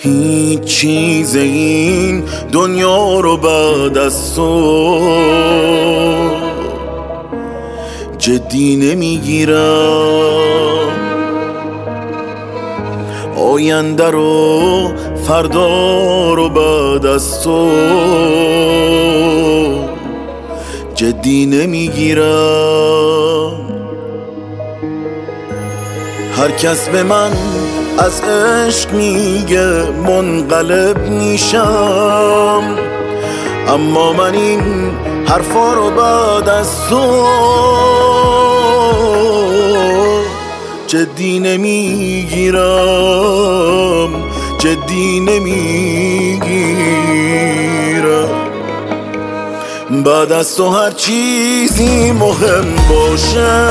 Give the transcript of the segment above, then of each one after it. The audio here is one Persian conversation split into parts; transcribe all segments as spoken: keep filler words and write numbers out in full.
هیچ چیز این دنیا رو بعد از تو جدی نمیگیرم. آینده رو فردا رو بعد از تو جدی نمیگیرم. هر کس به من از عشق میگه منقلب میشم، اما من این حرفا رو بعد از تو جدی نمیگیرم، جدی نمیگیرم. بعد از تو هر چیزی مهم باشه،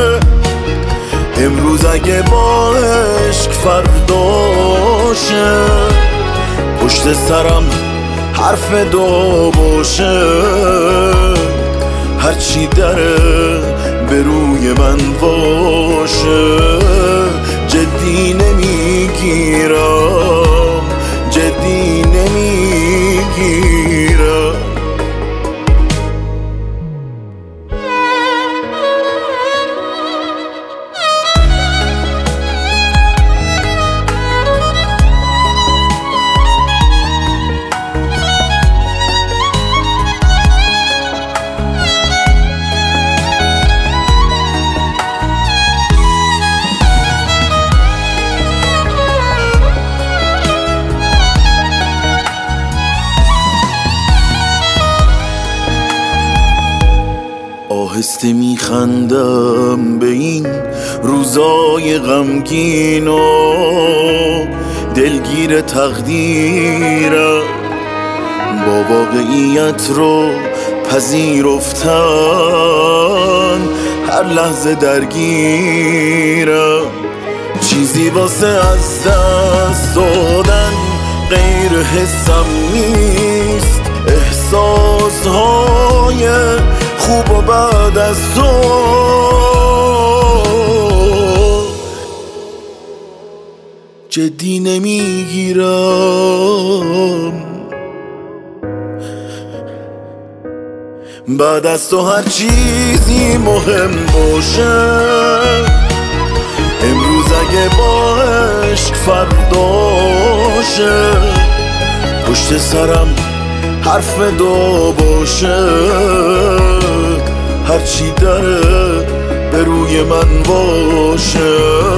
امروز اگه با عشق فرداشه، پشت سرم حرف دو باشه، هرچی داره به روی من باشه جدی نمیگیرم، جدی نمیگیرم. آهسته میخندم به این روزای غمگین و دلگیر تقدیرم، با واقعیت رو پذیرفتن هر لحظه درگیرم. چیزی واسه از دست دادن غیر حسم نیست، احساسهای خوب و بعد از تو جدی نمیگیرم. بعد از تو هر چیزی مهم باشه، امروز اگه با عشق فرداشه، پشت سرم حرف دو باشه، هرچی داره به روی من باشه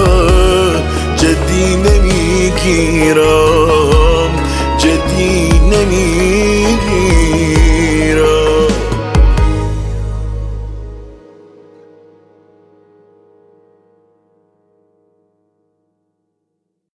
جدی نمیگیرم، جدی نمیگیرم.